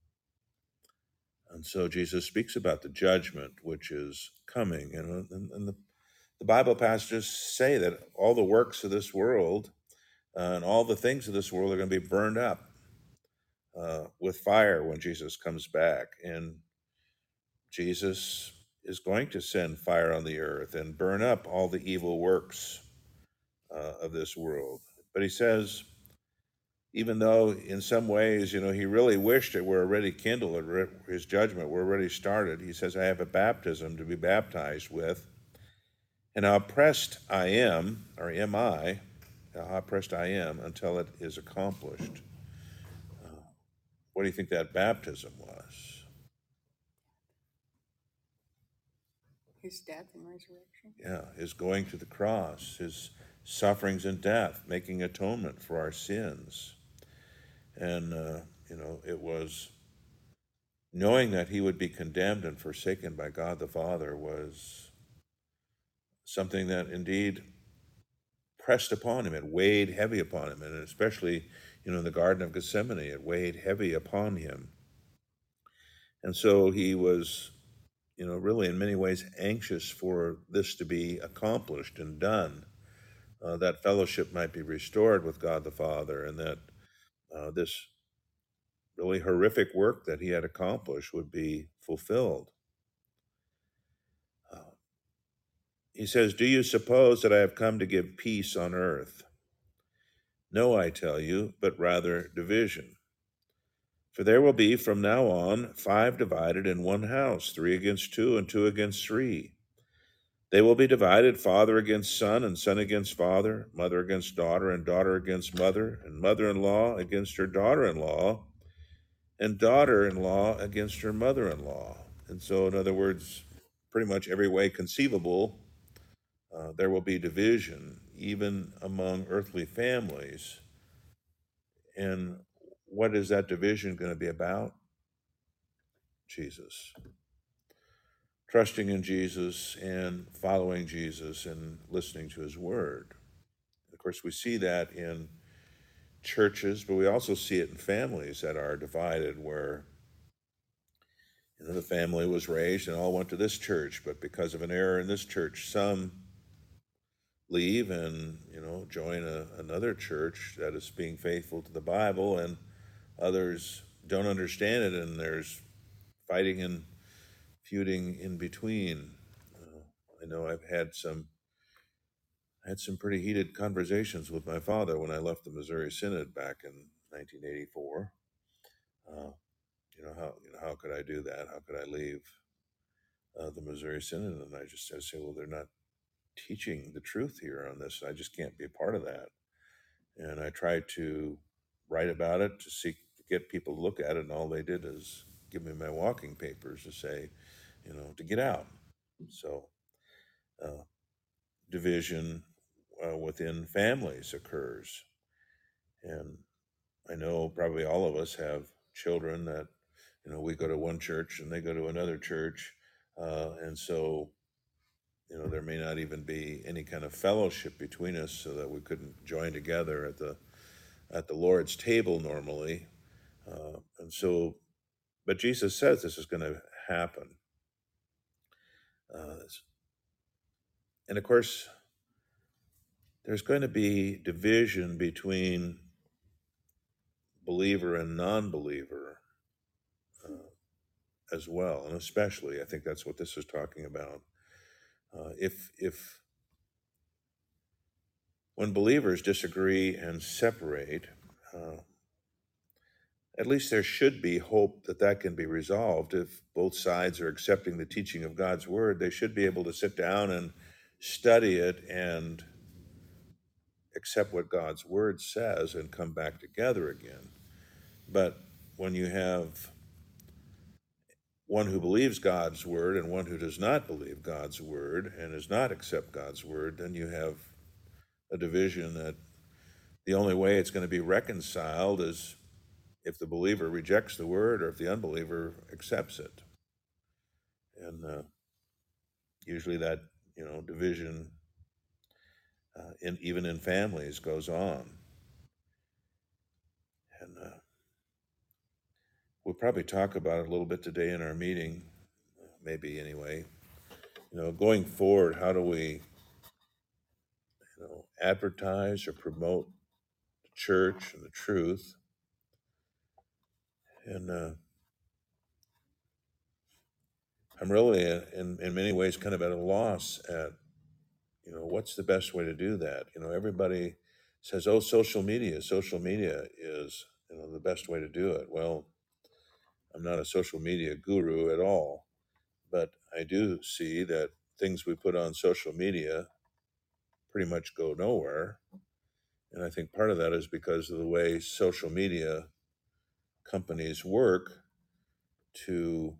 And so Jesus speaks about the judgment which is coming. And the Bible passages say that all the works of this world and all the things of this world are going to be burned up with fire when Jesus comes back. And Jesus is going to send fire on the earth and burn up all the evil works of this world. But he says, even though in some ways, he really wished it were already kindled, or his judgment were already started, he says, I have a baptism to be baptized with, and how oppressed I am, or am I, how oppressed I am until it is accomplished. What do you think that baptism was? His death and resurrection. Yeah, his going to the cross, his sufferings and death, making atonement for our sins. And, it was knowing that he would be condemned and forsaken by God the Father was something that indeed pressed upon him. It weighed heavy upon him. And especially, in the Garden of Gethsemane, it weighed heavy upon him. And so he was, really in many ways anxious for this to be accomplished and done, that fellowship might be restored with God the Father, and that this really horrific work that he had accomplished would be fulfilled. He says, do you suppose that I have come to give peace on earth? No, I tell you, but rather division. For there will be from now on 5 divided in one house, 3 against 2 and 2 against 3. They will be divided, father against son and son against father, mother against daughter and daughter against mother, and mother-in-law against her daughter-in-law, and daughter-in-law against her mother-in-law. And so, in other words, pretty much every way conceivable, there will be division, even among earthly families, And what is that division going to be about? Jesus. Trusting in Jesus and following Jesus and listening to his word. Of course, we see that in churches, but we also see it in families that are divided where the family was raised and all went to this church, but because of an error in this church, some leave and join another church that is being faithful to the Bible, and others don't understand it, and there's fighting and feuding in between. I know I've had some pretty heated conversations with my father when I left the Missouri Synod back in 1984. How could I do that? How could I leave the Missouri Synod? And I say, well, they're not teaching the truth here on this. I just can't be a part of that. And I tried to write about it to get people to look at it, and all they did is give me my walking papers to say, to get out. So division within families occurs. And I know probably all of us have children that, we go to one church and they go to another church. And so, there may not even be any kind of fellowship between us so that we couldn't join together at the Lord's table normally. And so, but Jesus says this is going to happen. And of course, there's going to be division between believer and non-believer as well. And especially, I think that's what this is talking about. If when believers disagree and separate, at least there should be hope that can be resolved. If both sides are accepting the teaching of God's word, they should be able to sit down and study it and accept what God's word says and come back together again. But when you have one who believes God's word and one who does not believe God's word and does not accept God's word, then you have a division that the only way it's going to be reconciled is if the believer rejects the word or if the unbeliever accepts it. And usually that, division even in families goes on. And we'll probably talk about it a little bit today in our meeting, maybe anyway. Going forward, how do we, advertise or promote the church and the truth? And I'm really, in many ways, kind of at a loss at, what's the best way to do that? Everybody says, oh, social media is, the best way to do it. Well, I'm not a social media guru at all, but I do see that things we put on social media pretty much go nowhere. And I think part of that is because of the way social media companies work to,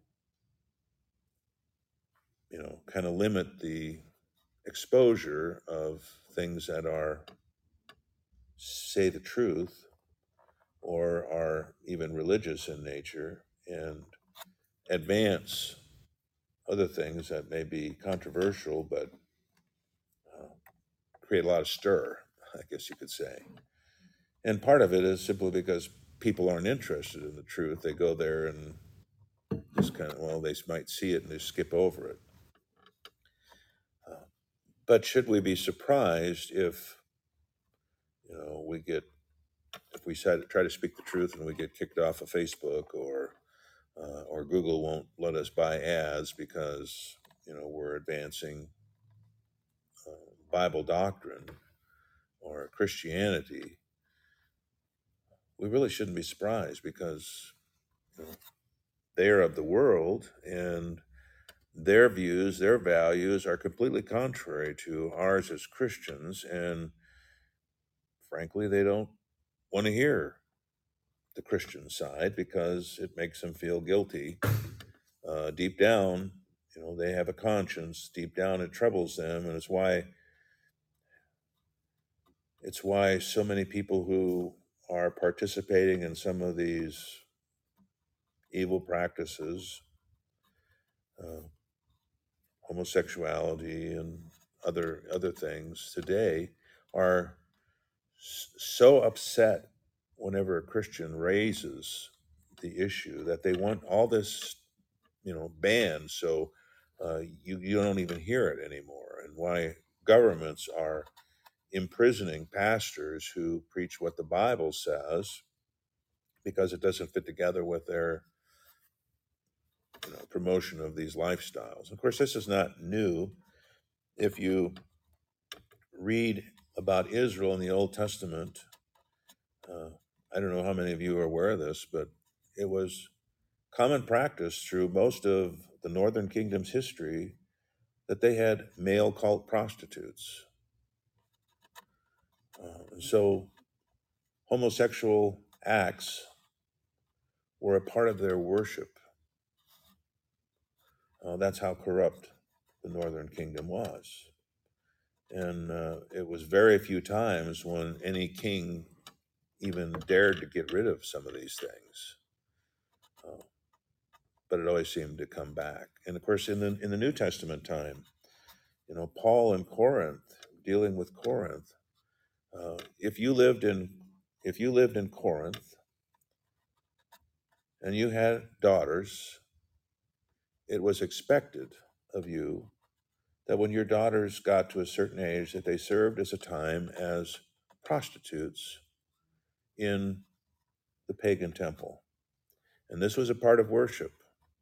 kind of limit the exposure of things that are, say the truth, or are even religious in nature, and advance other things that may be controversial but create a lot of stir, I guess you could say. And part of it is simply because people aren't interested in the truth. They go there and just kind of, they might see it and they skip over it. But should we be surprised if, if we try to speak the truth and we get kicked off of Facebook, or Google won't let us buy ads because, we're advancing Bible doctrine or Christianity? We really shouldn't be surprised, because they are of the world, and their views, their values are completely contrary to ours as Christians, and frankly, they don't want to hear the Christian side because it makes them feel guilty. Deep down, they have a conscience. Deep down, it troubles them, and it's why so many people who are participating in some of these evil practices, homosexuality and other things today, are so upset whenever a Christian raises the issue that they want all this, banned, so you don't even hear it anymore. And why governments are imprisoning pastors who preach what the Bible says because it doesn't fit together with their promotion of these lifestyles. Of course, this is not new. If you read about Israel in the Old Testament, I don't know how many of you are aware of this, but it was common practice through most of the Northern Kingdom's history that they had male cult prostitutes. So homosexual acts were a part of their worship. That's how corrupt the Northern Kingdom was. And it was very few times when any king even dared to get rid of some of these things. But it always seemed to come back. And of course, in the New Testament time, Paul in Corinth, dealing with Corinth, if you lived in Corinth and you had daughters, it was expected of you that when your daughters got to a certain age, that they served as a time as prostitutes in the pagan temple. And this was a part of worship,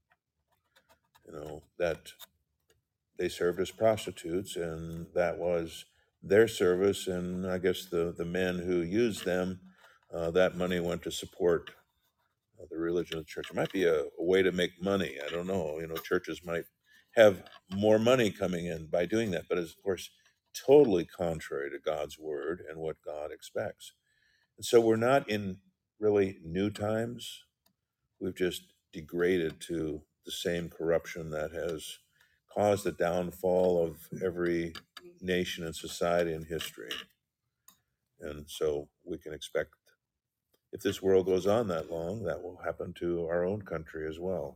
that they served as prostitutes, and that was their service. And I guess the men who used them, that money went to support the religion of the church. It might be a way to make money. I don't know. Churches might have more money coming in by doing that, but it's, of course, totally contrary to God's word and what God expects. And so we're not in really new times. We've just degraded to the same corruption that has caused the downfall of every nation and society in history. And so we can expect, if this world goes on that long, that will happen to our own country as well.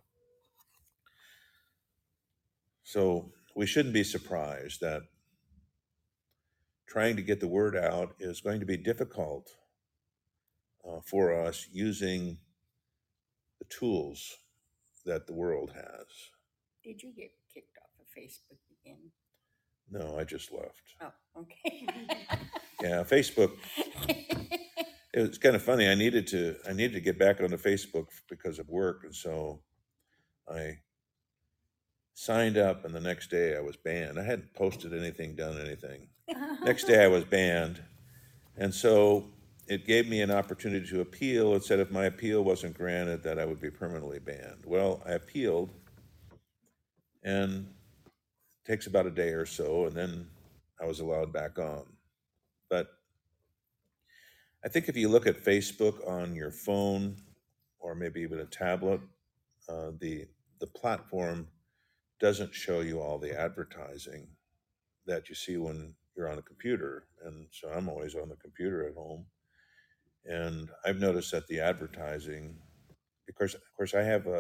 So we shouldn't be surprised that trying to get the word out is going to be difficult for us using the tools that the world has. Did you get kicked off of Facebook again? No, I just left. Oh, okay. Yeah, Facebook. It was kind of funny. I needed to get back onto Facebook because of work, and so I signed up, and the next day I was banned. I hadn't posted anything, done anything. Next day I was banned, and so it gave me an opportunity to appeal. It said if my appeal wasn't granted, that I would be permanently banned. Well, I appealed, and it takes about a day or so, and then I was allowed back on. But I think if you look at Facebook on your phone or maybe even a tablet, the platform doesn't show you all the advertising that you see when you're on a computer. And so I'm always on the computer at home. And I've noticed that the advertising, because of course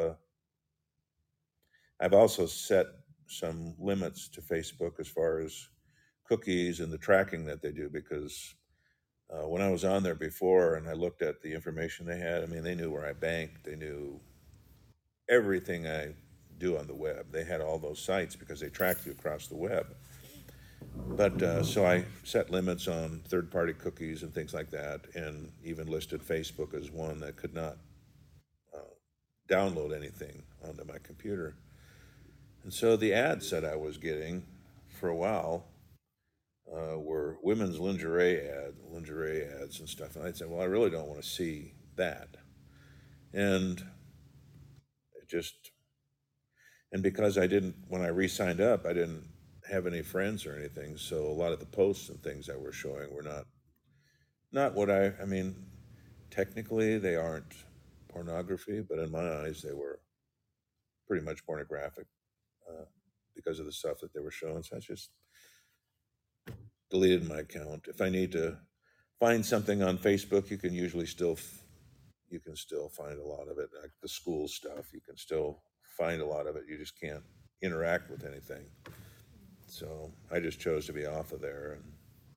I've also set some limits to Facebook as far as cookies and the tracking that they do, because when I was on there before and I looked at the information they had, I mean, they knew where I banked, they knew everything I do on the web. They had all those sites because they track you across the web. But so I set limits on third-party cookies and things like that, and even listed Facebook as one that could not download anything onto my computer. And so the ads that I was getting for a while were women's lingerie ads and stuff. And I'd say, well, I really don't want to see that. And it just, and because when I re-signed up, I didn't have any friends or anything. So a lot of the posts and things that were showing were not what I mean, technically they aren't pornography, but in my eyes, they were pretty much pornographic because of the stuff that they were showing. So I just deleted my account. If I need to find something on Facebook, you can usually still you can still find a lot of it. Like the school stuff, you can still find a lot of it. You just can't interact with anything. So I just chose to be off of there, and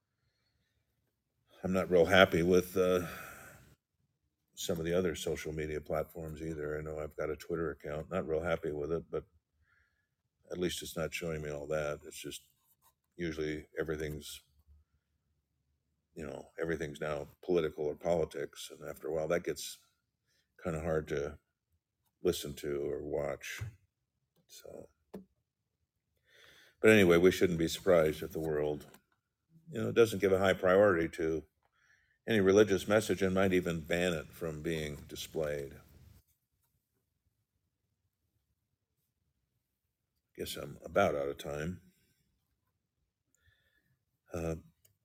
I'm not real happy with some of the other social media platforms either. I know I've got a Twitter account, not real happy with it, but at least it's not showing me all that. It's just usually everything's now political or politics, and after a while that gets kind of hard to listen to or watch. So, but anyway, we shouldn't be surprised if the world, doesn't give a high priority to any religious message and might even ban it from being displayed. Guess I'm about out of time. I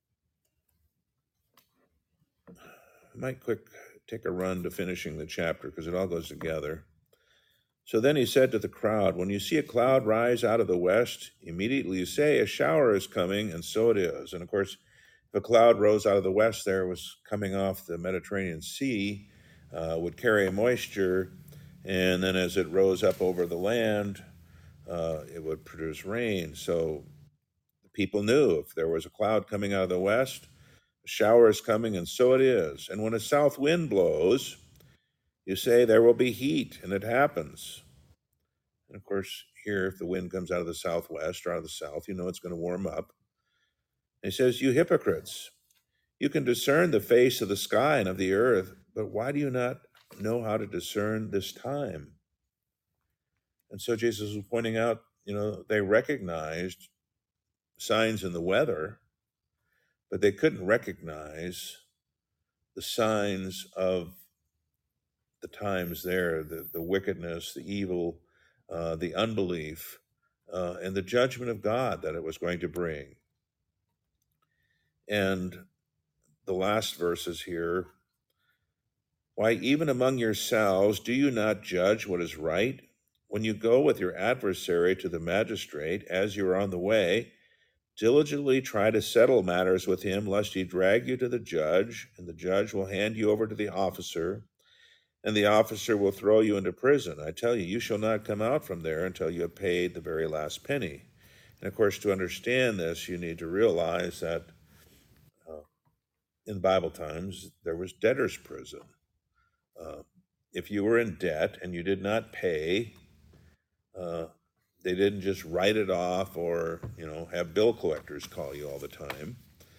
might take a run to finishing the chapter because it all goes together. So then he said to the crowd, when you see a cloud rise out of the west, immediately you say, a shower is coming, and so it is. And of course, if a cloud rose out of the west, there was coming off the Mediterranean Sea, would carry moisture, and then as it rose up over the land, it would produce rain. So the people knew if there was a cloud coming out of the west, a shower is coming, and so it is. And when a south wind blows, you say there will be heat, and it happens. And of course, here, if the wind comes out of the southwest or out of the south, it's going to warm up. And he says, you hypocrites, you can discern the face of the sky and of the earth, but why do you not know how to discern this time? And so Jesus was pointing out, they recognized signs in the weather, but they couldn't recognize the signs of the times there, the wickedness, the evil, the unbelief, and the judgment of God that it was going to bring. And the last verses here, why, even among yourselves, do you not judge what is right? When you go with your adversary to the magistrate, as you are on the way, diligently try to settle matters with him, lest he drag you to the judge, and the judge will hand you over to the officer, and the officer will throw you into prison. I tell you, you shall not come out from there until you have paid the very last penny. And of course, to understand this, you need to realize that in Bible times, there was debtor's prison. If you were in debt and you did not pay, they didn't just write it off or, have bill collectors call you all the time.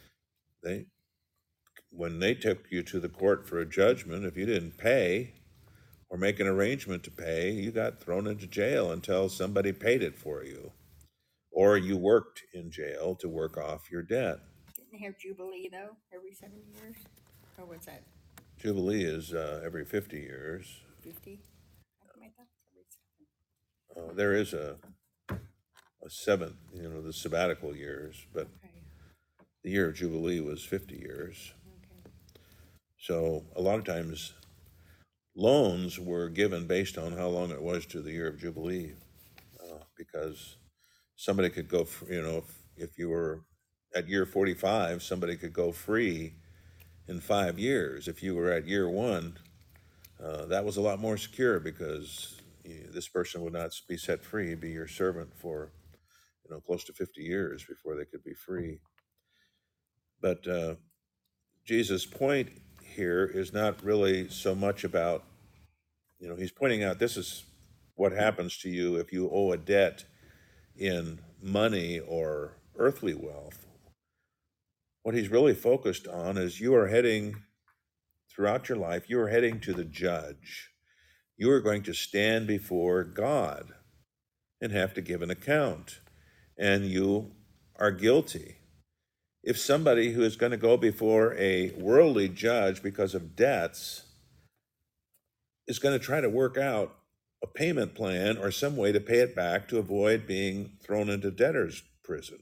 When they took you to the court for a judgment, if you didn't pay or make an arrangement to pay, you got thrown into jail until somebody paid it for you, or you worked in jail to work off your debt. Didn't they have Jubilee, though, every 7 years? Or what's that, Jubilee is every 50 years. 50? I thought every 7. There is a seventh, the sabbatical years, but Okay, the year of Jubilee was 50 years. okay. So a lot of times loans were given based on how long it was to the year of Jubilee, because somebody could go, if you were at year 45, somebody could go free in 5 years. If you were at year 1, that was a lot more secure because this person would not be set free, be your servant for close to 50 years before they could be free. But Jesus' point here is not really so much about, he's pointing out this is what happens to you if you owe a debt in money or earthly wealth. What he's really focused on is you are heading, throughout your life, you are heading to the judge. You are going to stand before God and have to give an account, and you are guilty. If somebody who is going to go before a worldly judge because of debts is going to try to work out a payment plan or some way to pay it back to avoid being thrown into debtor's prison,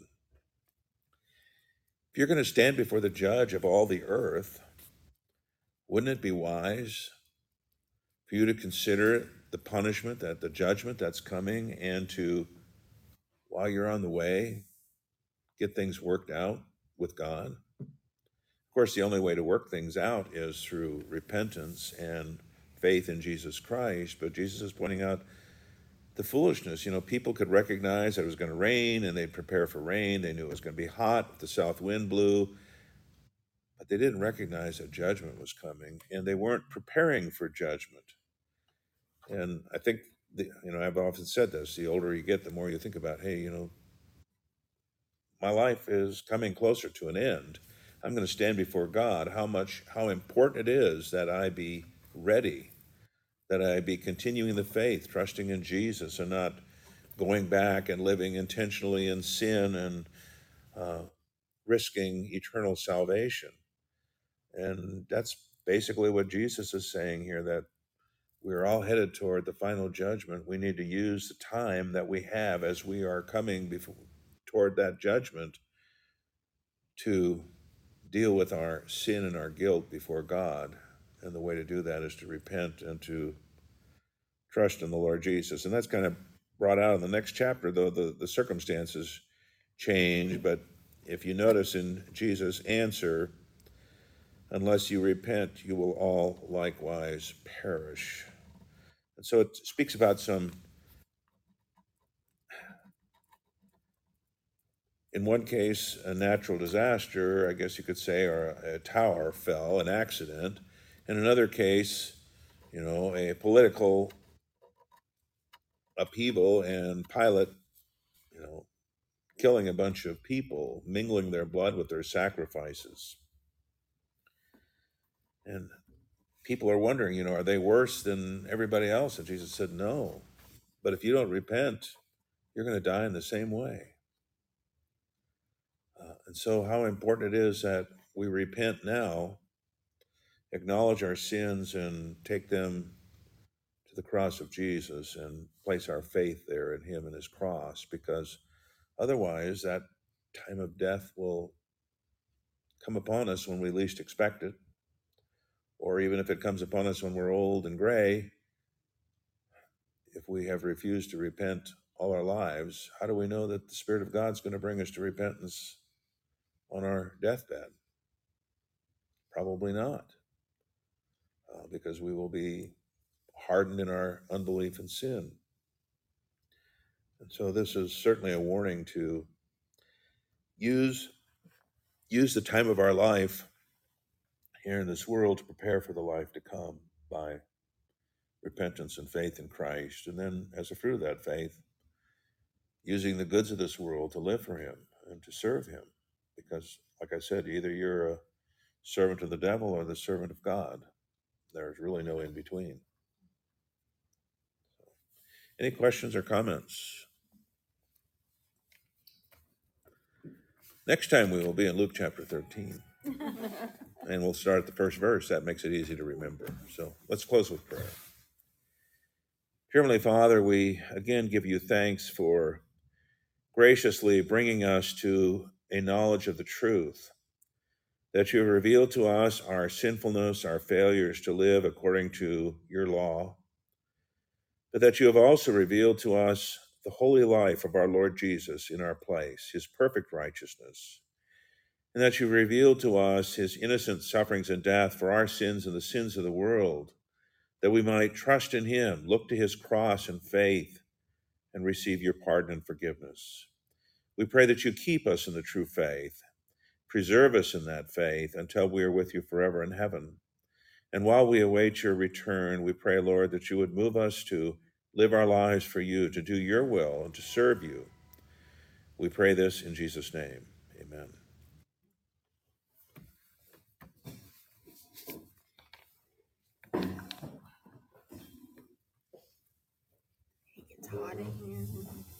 if you're going to stand before the judge of all the earth, wouldn't it be wise for you to consider the punishment, the judgment that's coming, and to, while you're on the way, get things worked out with God? Of course, the only way to work things out is through repentance and faith in Jesus Christ. But Jesus is pointing out the foolishness. People could recognize that it was going to rain and they'd prepare for rain. They knew it was going to be hot if the south wind blew, but they didn't recognize that judgment was coming, and they weren't preparing for judgment. And I think, I've often said this, the older you get, the more you think about, hey, my life is coming closer to an end. I'm going to stand before God. How important it is that I be ready, that I be continuing the faith, trusting in Jesus, and not going back and living intentionally in sin and risking eternal salvation. And that's basically what Jesus is saying here, that we're all headed toward the final judgment. We need to use the time that we have as we are coming toward that judgment to deal with our sin and our guilt before God. And the way to do that is to repent and to trust in the Lord Jesus. And that's kind of brought out in the next chapter, though the circumstances change. But if you notice in Jesus' answer, unless you repent, you will all likewise perish. And so it speaks about in one case, a natural disaster, I guess you could say, or a tower fell, an accident. In another case, a political upheaval and Pilate, killing a bunch of people, mingling their blood with their sacrifices. And people are wondering, are they worse than everybody else? And Jesus said, no. But if you don't repent, you're going to die in the same way. And so how important it is that we repent now, acknowledge our sins, and take them to the cross of Jesus and place our faith there in him and his cross, because otherwise that time of death will come upon us when we least expect it. Or even if it comes upon us when we're old and gray, if we have refused to repent all our lives, how do we know that the Spirit of God's going to bring us to repentance on our deathbed? Probably not, because we will be hardened in our unbelief and sin. And so this is certainly a warning to use the time of our life here in this world to prepare for the life to come by repentance and faith in Christ. And then as a fruit of that faith, using the goods of this world to live for him and to serve him. Because, like I said, either you're a servant of the devil or the servant of God. There's really no in between. Any questions or comments? Next time we will be in Luke chapter 13. And we'll start at the first verse. That makes it easy to remember. So let's close with prayer. Heavenly Father, we again give you thanks for graciously bringing us to a knowledge of the truth, that you have revealed to us our sinfulness, our failures to live according to your law, but that you have also revealed to us the holy life of our Lord Jesus in our place, his perfect righteousness, and that you revealed to us his innocent sufferings and death for our sins and the sins of the world, that we might trust in him, look to his cross in faith, and receive your pardon and forgiveness. We pray that you keep us in the true faith, preserve us in that faith until we are with you forever in heaven. And while we await your return, we pray, Lord, that you would move us to live our lives for you, to do your will, and to serve you. We pray this in Jesus' name. Amen. It gets hot in here.